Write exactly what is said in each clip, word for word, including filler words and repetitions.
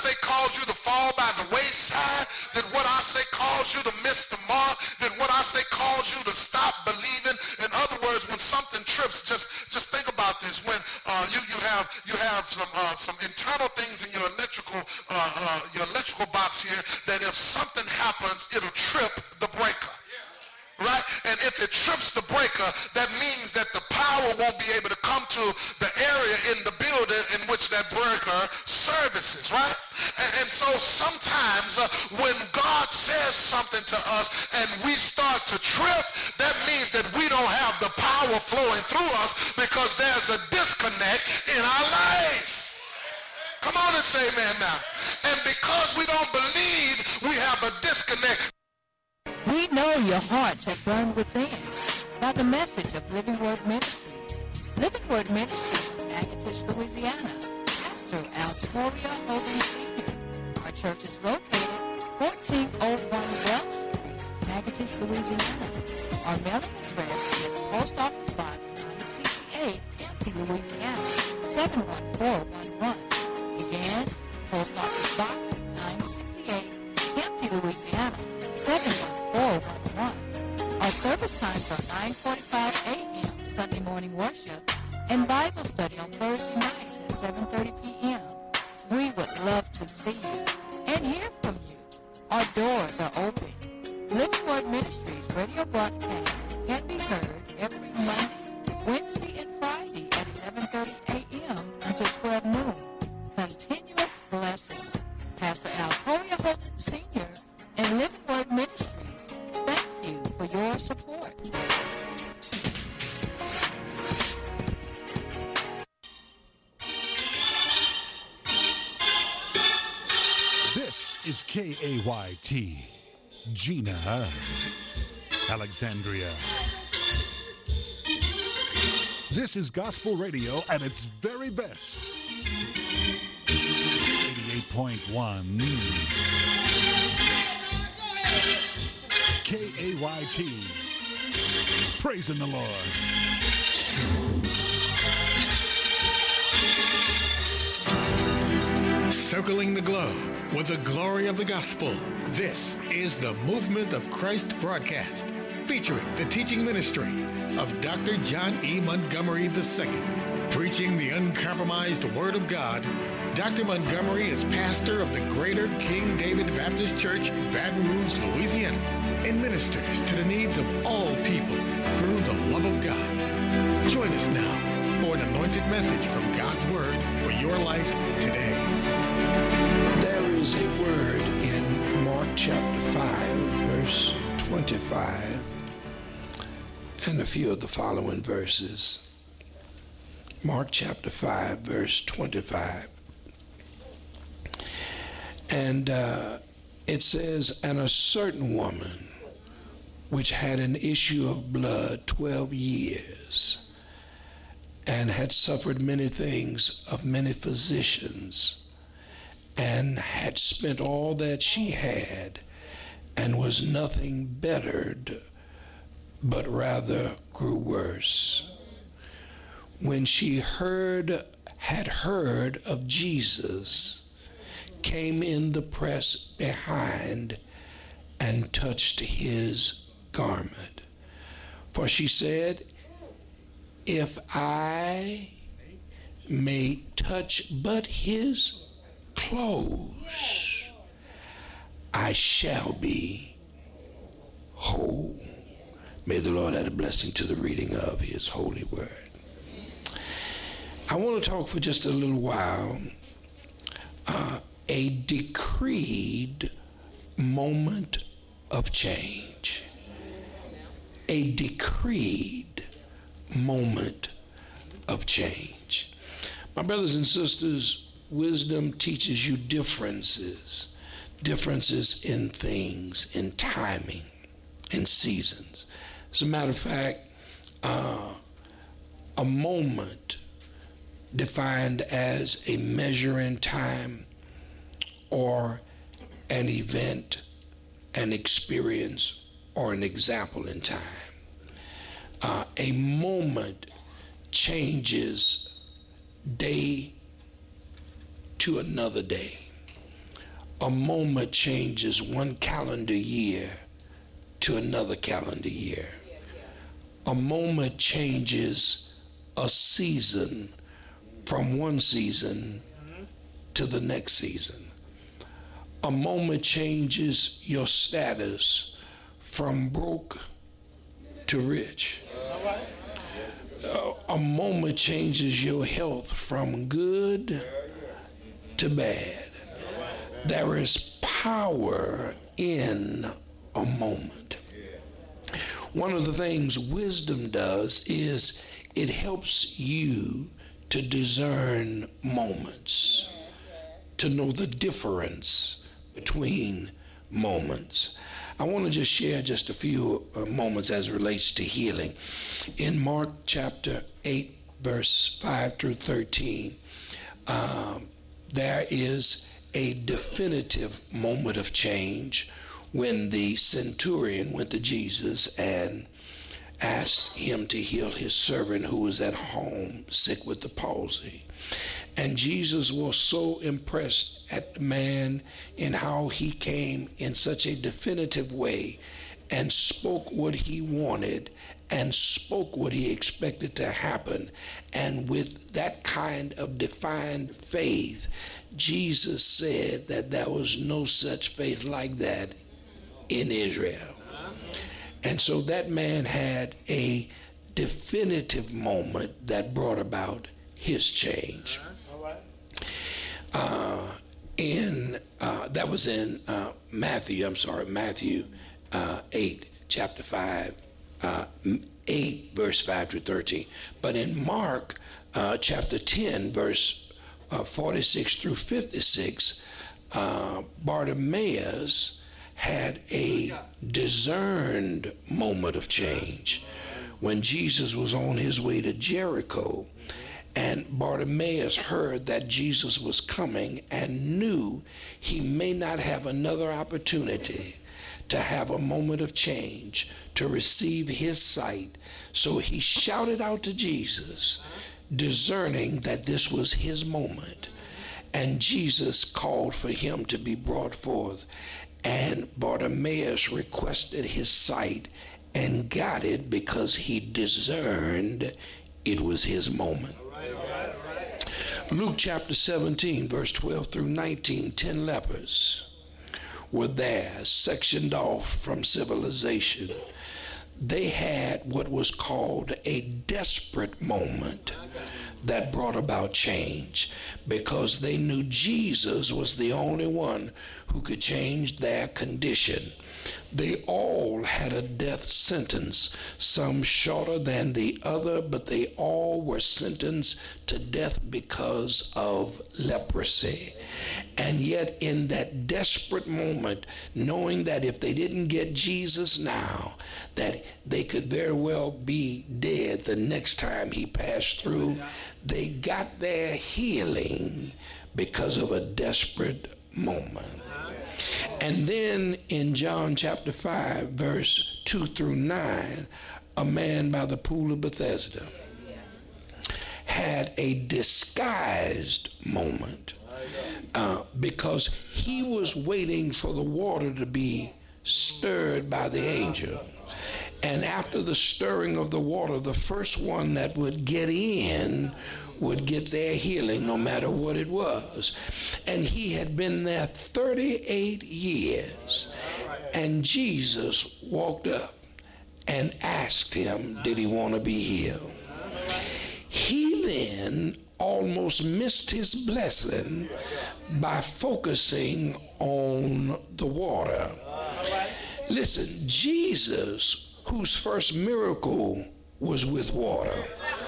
say cause you to fall by the wayside? Did what I say cause you to miss the mark? Did what I say cause you to stop believing? In other words, when something trips, just just think about this. When uh, you you have you have some uh, some internal things in your electrical uh, uh, your electrical box here that if something happens, it'll trip the breaker. Right? And if it trips the breaker, that means that the power won't be able to come to the area in the building in which that breaker services, right? And, and so sometimes uh, when God says something to us and we start to trip, that means that we don't have the power flowing through us because there's a disconnect in our life. Come on and say amen now. And because we don't believe, we have a disconnect. We know your hearts have burned within by the message of Living Word Ministries. Living Word Ministries of Natchitoches, Louisiana. Pastor Altoria Holden Senior Our church is located fourteen oh one Welch Street, Natchitoches, Louisiana. Our mailing address is Post Office Box nine sixty-eight, Kamptee, Louisiana, seven one four one one. Again, Post Office Box nine sixty-eight, Kamptee, Louisiana, seven one four one one. Our service times are nine forty-five a.m. Sunday morning worship and Bible study on Thursday nights at seven thirty p.m. We would love to see you and hear from you. Our doors are open. Living Word Ministries radio broadcast can be heard every Monday, Wednesday, and Friday at eleven thirty a.m. until twelve noon. Continuous blessing. Pastor Altoria Holden Senior and Living Word Ministries, thank you for your support. This is K A Y T, Gina, Alexandria. This is gospel radio at its very best. eighty-eight point one K A Y T, praising the Lord. Circling the globe with the glory of the gospel. This is the Movement of Christ broadcast, featuring the teaching ministry of Doctor John E. Montgomery the Second. Preaching the uncompromised Word of God, Doctor Montgomery is pastor of the Greater King David Baptist Church, Baton Rouge, Louisiana, and ministers to the needs of all people through the love of God. Join us now for an anointed message from God's Word for your life today. There is a word in Mark chapter five, verse twenty-five, and a few of the following verses. Mark chapter five, verse twenty-five. And uh, it says, and a certain woman which had an issue of blood twelve years, and had suffered many things of many physicians, and had spent all that she had, and was nothing bettered, but rather grew worse. When she heard, had heard of Jesus, came in the press behind and touched his garment. For she said, if I may touch but his clothes, I shall be whole. May the Lord add a blessing to the reading of his holy word. I want to talk for just a little while uh, a decreed moment of change. A decreed moment of change. My brothers and sisters, wisdom teaches you differences, differences in things, in timing, in seasons. As a matter of fact, uh, a moment defined as a measure in time or an event, an experience, or an example in time. Uh, a moment changes day to another day. A moment changes one calendar year to another calendar year. A moment changes a season from one season to the next season. A moment changes your status from broke to rich. Uh, a moment changes your health from good to bad. There is power in a moment. One of the things wisdom does is it helps you to discern moments, to know the difference between moments. I want to just share just a few uh, moments as it relates to healing. In Mark chapter eight, verse five through thirteen, um, there is a definitive moment of change when the centurion went to Jesus and asked him to heal his servant who was at home sick with the palsy. And Jesus was so impressed at the man in how he came in such a definitive way and spoke what he wanted and spoke what he expected to happen. And with that kind of defined faith, Jesus said that there was no such faith like that in Israel. And so that man had a definitive moment that brought about his change. Uh, in uh, that was in uh, Matthew. I'm sorry, Matthew uh, eight, chapter five, uh, eight, verse five to thirteen. But in Mark uh, chapter ten, verse uh, forty-six through fifty-six, uh, Bartimaeus had a discerned moment of change when Jesus was on his way to Jericho. And Bartimaeus heard that Jesus was coming and knew he may not have another opportunity to have a moment of change, to receive his sight. So he shouted out to Jesus, discerning that this was his moment. And Jesus called for him to be brought forth. And Bartimaeus requested his sight and got it because he discerned it was his moment. Luke chapter seventeen, verse twelve through nineteen, ten lepers were there, sectioned off from civilization. They had what was called a desperate moment that brought about change because they knew Jesus was the only one who could change their condition. They all had a death sentence, some shorter than the other, but they all were sentenced to death because of leprosy. And yet in that desperate moment, knowing that if they didn't get Jesus now, that they could very well be dead the next time he passed through, they got their healing because of a desperate moment. And then in John chapter five, verse two through nine, a man by the pool of Bethesda had a disguised moment uh, because he was waiting for the water to be stirred by the angel. And after the stirring of the water, the first one that would get in would get their healing no matter what it was. And he had been there thirty-eight years. And Jesus walked up and asked him, did he want to be healed? He then almost missed his blessing by focusing on the water. Listen, Jesus, whose first miracle was with water,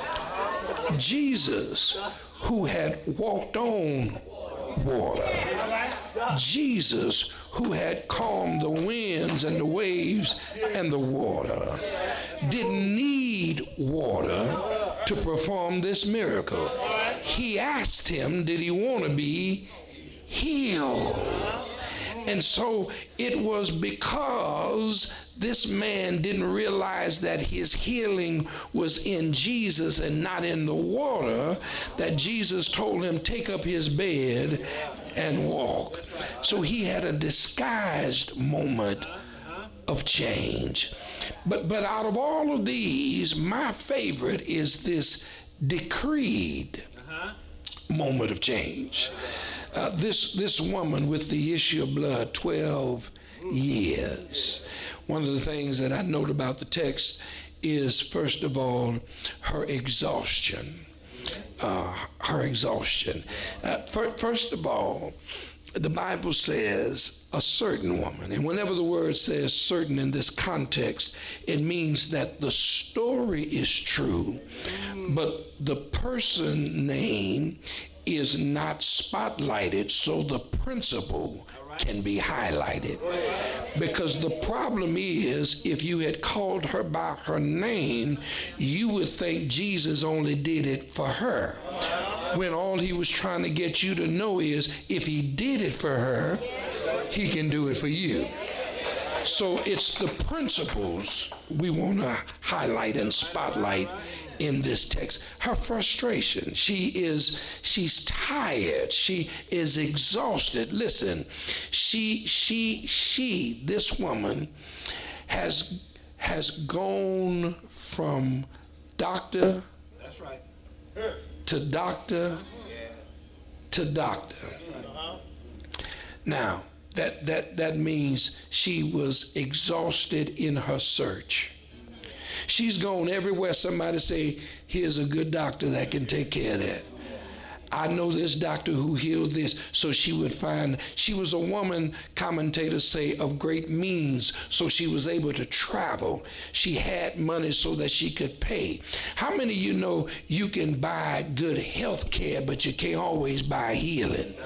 Jesus, who had walked on water, Jesus, who had calmed the winds and the waves and the water, didn't need water to perform this miracle. He asked him, did he want to be healed? And so it was because this man didn't realize that his healing was in Jesus and not in the water that Jesus told him, take up his bed and walk. So he had a disguised moment of change. But but out of all of these, my favorite is this decreed moment of change. Uh, this this woman with the issue of blood, twelve years. One of the things that I note about the text is, first of all, her exhaustion. Uh, her exhaustion. Uh, for, first of all, the Bible says a certain woman, and whenever the word says certain in this context, it means that the story is true, but the person name is not spotlighted, so the principle can be highlighted. Because the problem is, if you had called her by her name, you would think Jesus only did it for her, when all he was trying to get you to know is, if he did it for her, he can do it for you. So it's the principles we want to highlight and spotlight in this text. Her frustration, she is she's tired, she is exhausted. Listen, she she she this woman has has gone from doctor That's right. to doctor to doctor. Now that that that means she was exhausted in her search. She's gone everywhere somebody say, here's a good doctor that can take care of that. I know this doctor who healed this. So she would find, she was a woman, commentators say, of great means, so she was able to travel. She had money so that she could pay. How many of you know you can buy good health care, but you can't always buy healing?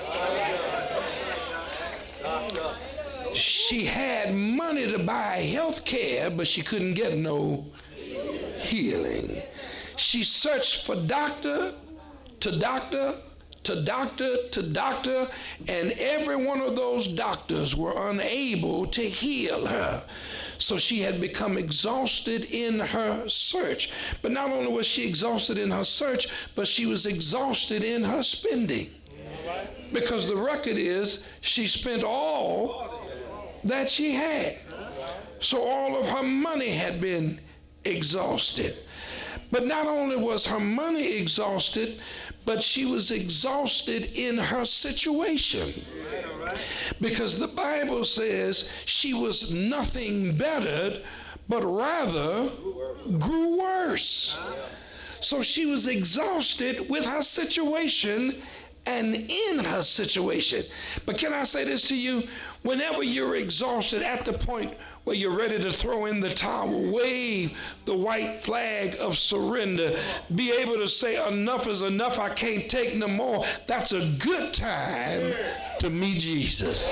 She had money to buy health care, but she couldn't get no healing. She searched for doctor to doctor to doctor to doctor, and every one of those doctors were unable to heal her. So she had become exhausted in her search. But not only was she exhausted in her search, but she was exhausted in her spending. Because the record is she spent all that she had. So all of her money had been exhausted. But not only was her money exhausted, but she was exhausted in her situation. Because the Bible says she was nothing bettered, but rather grew worse. So she was exhausted with her situation and in her situation. But can I say this to you? Whenever you're exhausted at the point where you're ready to throw in the towel, wave the white flag of surrender, be able to say, enough is enough, I can't take no more, that's a good time to meet Jesus.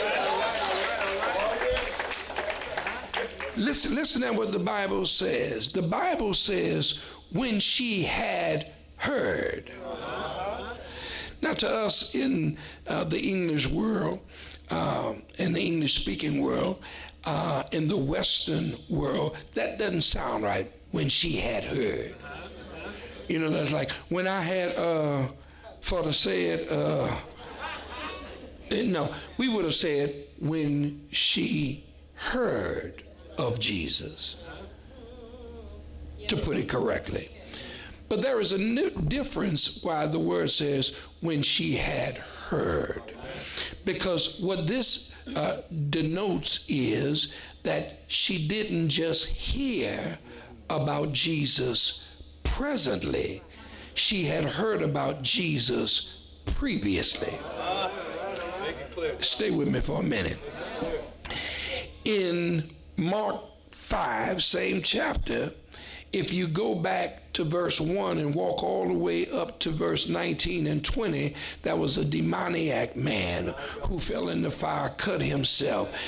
Listen, listen to what the Bible says. The Bible says, when she had heard. Now, to us in uh, the English world, uh, in the English-speaking world, uh, in the Western world, that doesn't sound right. When she had heard. You know, that's like, when I had, uh, for to say it, uh, no, we would have said, when she heard of Jesus, to put it correctly. But there is a new difference why the word says when she had heard. Because what this uh, denotes is that she didn't just hear about Jesus presently. She had heard about Jesus previously. Stay with me for a minute. In Mark five, same chapter, if you go back to verse one and walk all the way up to verse nineteen and twenty, that was a demoniac man who fell in the fire, cut himself,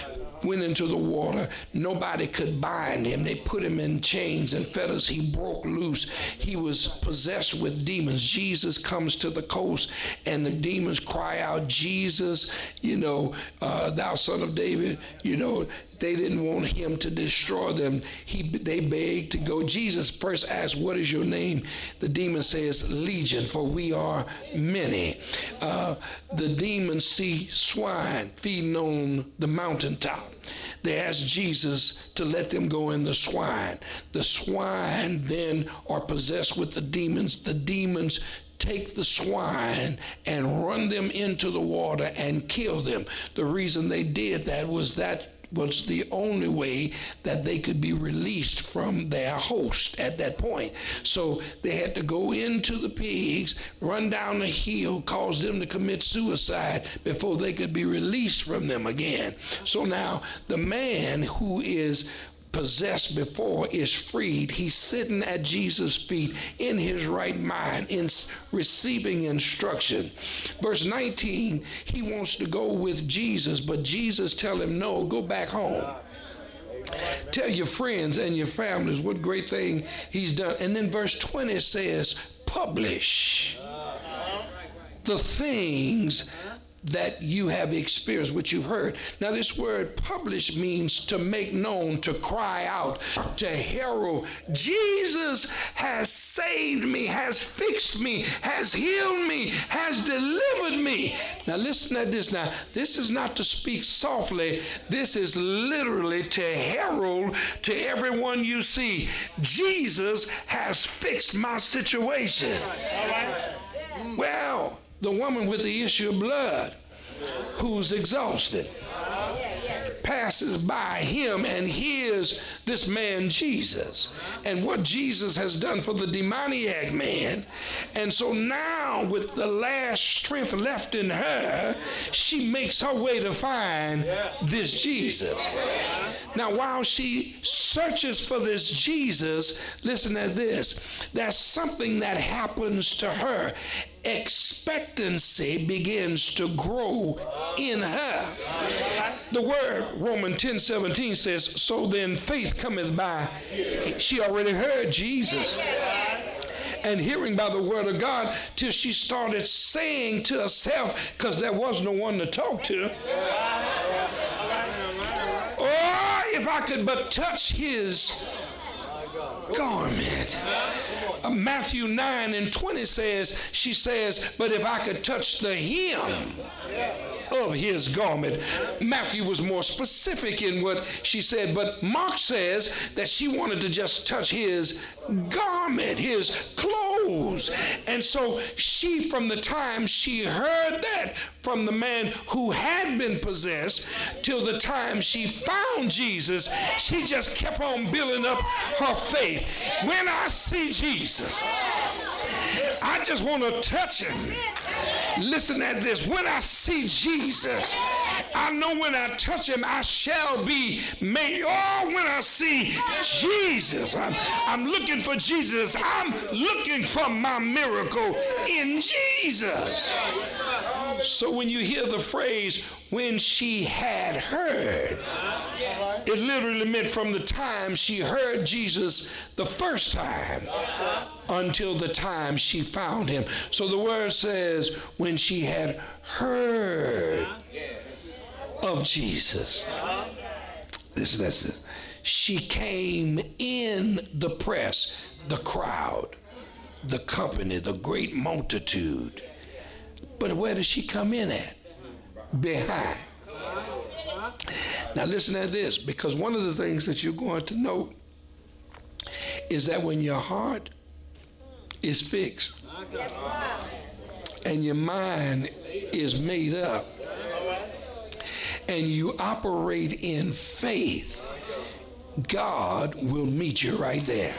went into the water. Nobody could bind him. They put him in chains and fetters. He broke loose. He was possessed with demons. Jesus comes to the coast, and the demons cry out, Jesus, you know, uh, thou son of David, you know. They didn't want him to destroy them. He, they begged to go. Jesus first asked, what is your name? The demon says, Legion, for we are many. Uh, the demons see swine feeding on the mountaintop. They asked Jesus to let them go in the swine. The swine then are possessed with the demons. The demons take the swine and run them into the water and kill them. The reason they did that was that was the only way that they could be released from their host at that point. So they had to go into the pigs, run down the hill, cause them to commit suicide before they could be released from them again. So now the man who is possessed before is freed. He's sitting at Jesus' feet in his right mind, in receiving instruction. Verse nineteen, he wants to go with Jesus, but Jesus tell him, no, go back home. Tell your friends and your families what great thing he's done. And then verse twenty says, publish the things that you have experienced, what you've heard. Now this word publish means to make known, to cry out, to herald. Jesus has saved me, has fixed me, has healed me, has delivered me. Now listen at this now. This is not to speak softly. This is literally to herald to everyone you see. Jesus has fixed my situation. Well, the woman with the issue of blood, who's exhausted, passes by him and hears this man Jesus and what Jesus has done for the demoniac man. And so now, with the last strength left in her, she makes her way to find this Jesus. Now, while she searches for this Jesus, listen to this. There's something that happens to her. Expectancy begins to grow in her. The word Romans ten seventeen says, so then faith cometh by. She already heard Jesus. And hearing by the word of God, till she started saying to herself, because there was no one to talk to, oh, if I could but touch his garment. Uh, Matthew nine and twenty says, she says, but if I could touch the hem of his garment. Matthew was more specific in what she said, but Mark says that she wanted to just touch his garment, his clothes. And so she, from the time she heard that from the man who had been possessed till the time she found Jesus, she just kept on building up her faith. When I see Jesus, I just want to touch him. Listen at this. When I see Jesus, I know when I touch him, I shall be made. Oh, when I see Jesus, I'm, I'm looking for Jesus. I'm looking for my miracle in Jesus. So when you hear the phrase, when she had heard, it literally meant from the time she heard Jesus the first time until the time she found him. So the word says, when she had heard of Jesus, this, that's it. She came in the press, the crowd, the company, the great multitude. But where does she come in at? Behind. Now listen to this, because one of the things that you're going to know is that when your heart is fixed and your mind is made up and you operate in faith, God will meet you right there.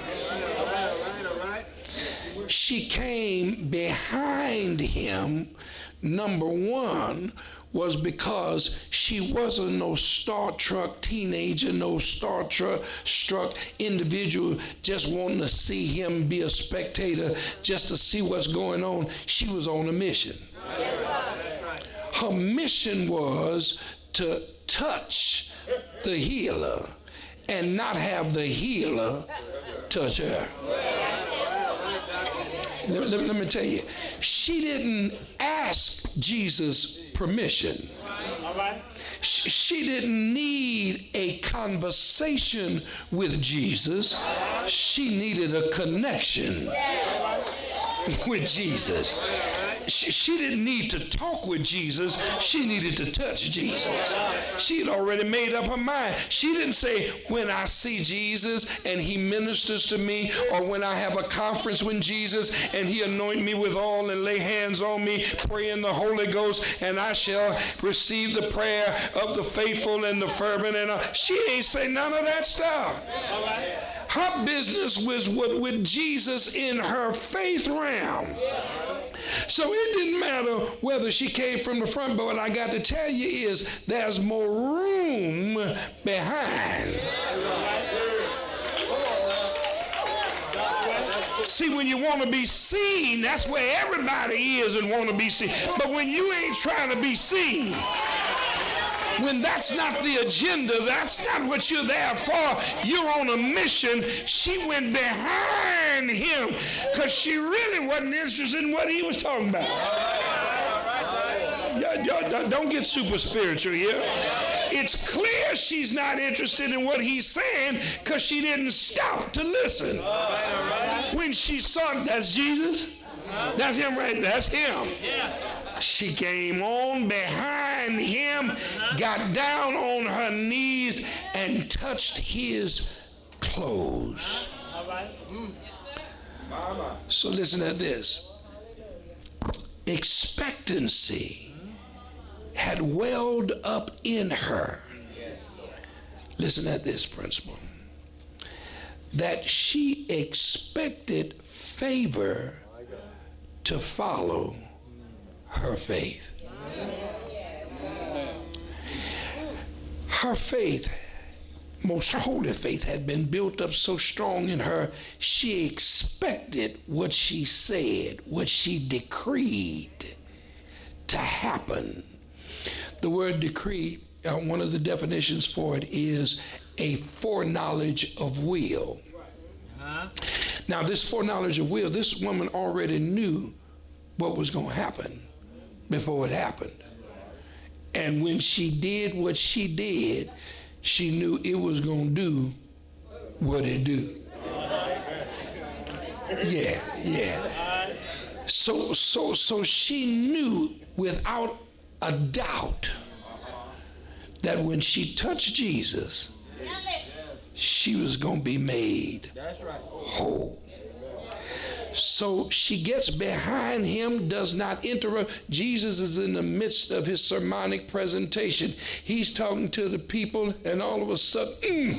She came behind him. Number one was because she wasn't no star-struck teenager, no star-struck individual just wanting to see him, be a spectator, just to see what's going on. She was on a mission. Her mission was to touch the healer and not have the healer touch her. Let, let, let me tell you, she didn't ask Jesus permission. She, she didn't need a conversation with Jesus. She needed a connection with Jesus. She, she didn't need to talk with Jesus. She needed to touch Jesus. She had already made up her mind. She didn't say, when I see Jesus and he ministers to me, or when I have a conference with Jesus and he anoint me with oil and lay hands on me, pray in the Holy Ghost, and I shall receive the prayer of the faithful and the fervent. And uh, she ain't say none of that stuff. Her business was with, with Jesus in her faith realm. So it didn't matter whether she came from the front, but what I got to tell you is there's more room behind. See, when you want to be seen, that's where everybody is and want to be seen. But when you ain't trying to be seen, when that's not the agenda, that's not what you're there for, you're on a mission. She went behind him because she really wasn't interested in what he was talking about. Y'all, y'all, don't get super spiritual here. It's clear she's not interested in what he's saying because she didn't stop to listen. When she saw, that's Jesus, that's him right there, that's him. She came on behind him, got down on her knees, and touched his clothes. So listen to this. Expectancy had welled up in her. Listen at this principle. That she expected favor to follow her faith. Her faith, most holy faith, had been built up so strong in her, she expected what she said, what she decreed to happen. The word decree, uh, one of the definitions for it is a foreknowledge of will. Uh-huh. Now, this foreknowledge of will, this woman already knew what was going to happen before it happened. And when she did what she did, she knew it was going to do what it do. Yeah, yeah. So, so, so she knew without a doubt that when she touched Jesus, she was going to be made whole. So she gets behind him, does not interrupt. Jesus is in the midst of his sermonic presentation. He's talking to the people, and all of a sudden,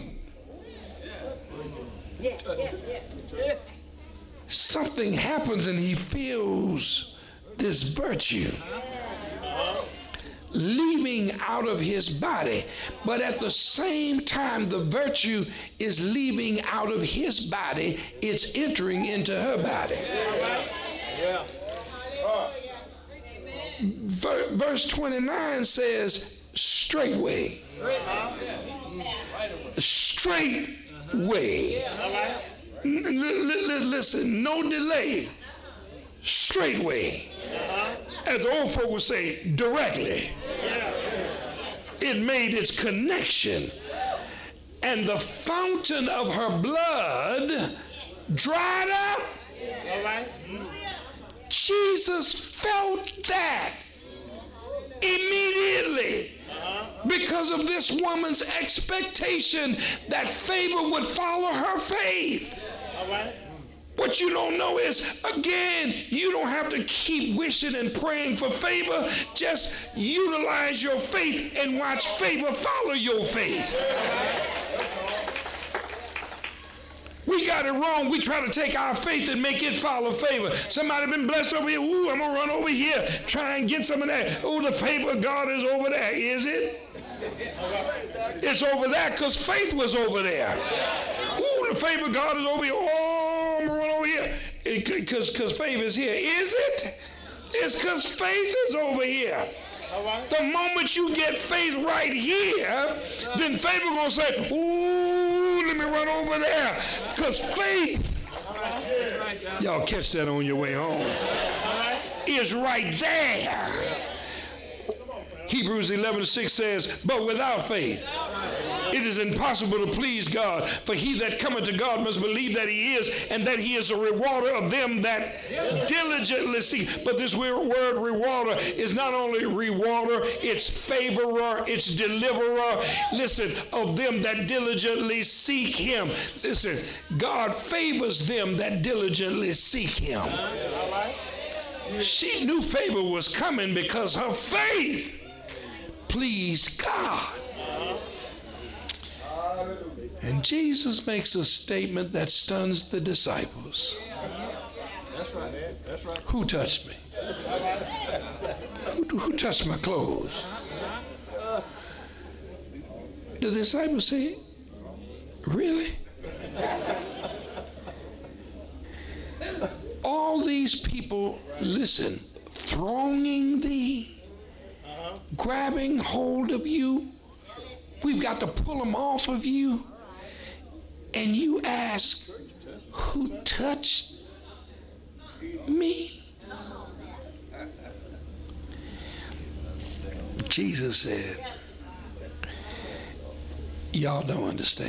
mm, something happens, and he feels this virtue leaving out of his body. But at the same time the virtue is leaving out of his body, it's entering into her body. Ver- verse twenty-nine says, straightway. Straightway. L- l- listen, no delay. Straightway. As the old folk would say, directly. It made its connection. And the fountain of her blood dried up. Jesus felt that immediately because of this woman's expectation that favor would follow her faith. What you don't know is, again, you don't have to keep wishing and praying for favor. Just utilize your faith and watch favor follow your faith. We got it wrong. We try to take our faith and make it follow favor. Somebody been blessed over here. Ooh, I'm going to run over here, try and get some of that. Oh, the favor of God is over there. Is it? It's over there because faith was over there. Ooh, the favor of God is over here. Oh, I'm going to run over here because because favor is here. Is it? It's because faith is over here. The moment you get faith right here, then faith is going to say, ooh, let me run over there. Because faith, y'all catch that on your way home, is right there. Hebrews eleven six says, but without faith, it is impossible to please God. For he that cometh to God must believe that he is, and that he is a rewarder of them that diligently seek. But this word rewarder is not only rewarder, it's favorer, it's deliverer. Listen, of them that diligently seek him. Listen, God favors them that diligently seek him. She knew favor was coming because her faith pleased God. And Jesus makes a statement that stuns the disciples. That's right. That's right. Who touched me? Who, who touched my clothes? The disciples say, really? All these people, listen, thronging thee, grabbing hold of you. We've got to pull them off of you. And you ask, who touched me? Jesus said, y'all don't understand.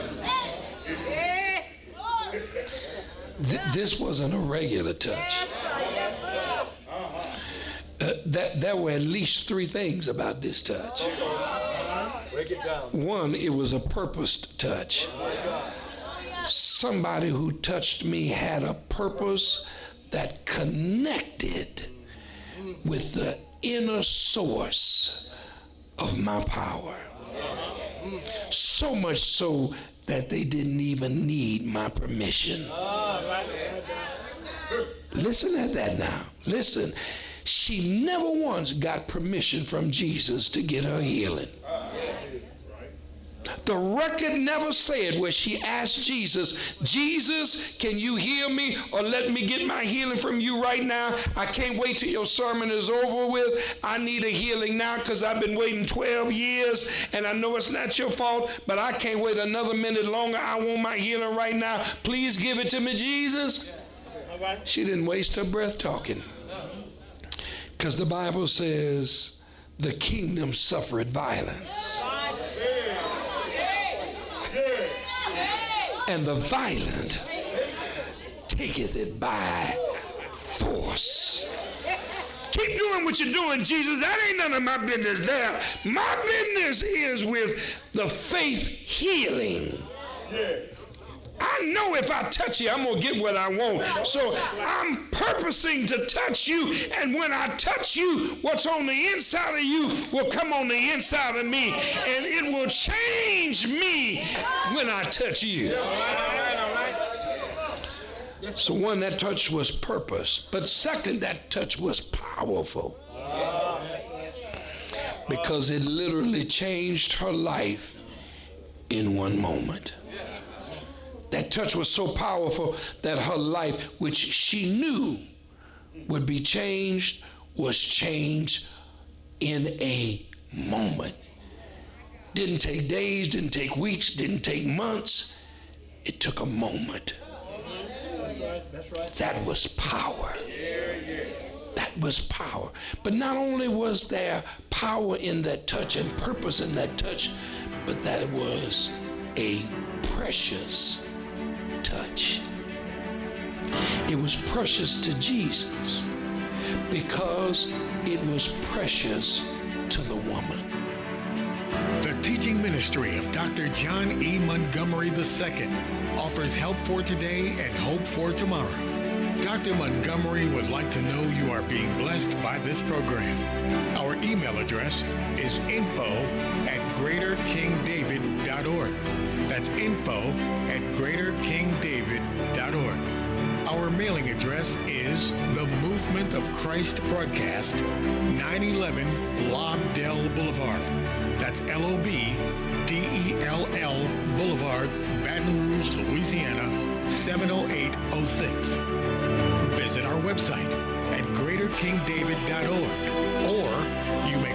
Th- this wasn't a regular touch. Uh, that, there were at least three things about this touch. One, it was a purposed touch. Somebody who touched me had a purpose that connected with the inner source of my power. So much so that they didn't even need my permission. Listen at that now. Listen. She never once got permission from Jesus to get her healing. The record never said where she asked Jesus, Jesus, can you heal me or let me get my healing from you right now? I can't wait till your sermon is over with. I need a healing now because I've been waiting twelve years and I know it's not your fault, but I can't wait another minute longer. I want my healing right now. Please give it to me, Jesus. She didn't waste her breath talking. Because the Bible says the kingdom suffered violence. And the violent taketh it by force. Keep doing what you're doing, Jesus. That ain't none of my business there. My business is with the faith healing. I know if I touch you, I'm going to get what I want. So I'm purposing to touch you. And when I touch you, what's on the inside of you will come on the inside of me. And it will change me when I touch you. So one, that touch was purpose. But second, that touch was powerful. Because it literally changed her life in one moment. That touch was so powerful that her life, which she knew would be changed, was changed in a moment. Didn't take days, didn't take weeks, didn't take months. It took a moment. That's right, that's right. That was power. That was power. But not only was there power in that touch and purpose in that touch, but that was a precious touch. It was precious to Jesus because it was precious to the woman. The teaching ministry of Doctor John E. Montgomery the Second offers help for today and hope for tomorrow. Doctor Montgomery would like to know you are being blessed by this program. Our email address is info at greater king david dot org. That's info at greater king david dot org. Our mailing address is The Movement of Christ Broadcast, nine eleven Lobdell Boulevard. That's L O B D E L L Boulevard, Baton Rouge, Louisiana, seven oh eight oh six. Visit our website at greater king david dot org, or you may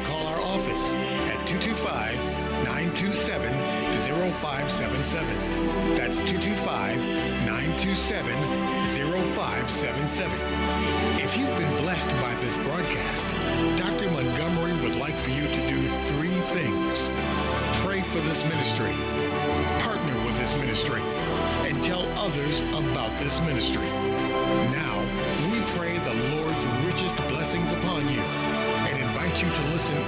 seven seven. That's two two five, nine two seven, zero five seven seven. If you've been blessed by this broadcast, Doctor Montgomery would like for you to do three things. Pray for this ministry, partner with this ministry, and tell others about this ministry. Now, we pray the Lord's richest blessings upon you and invite you to listen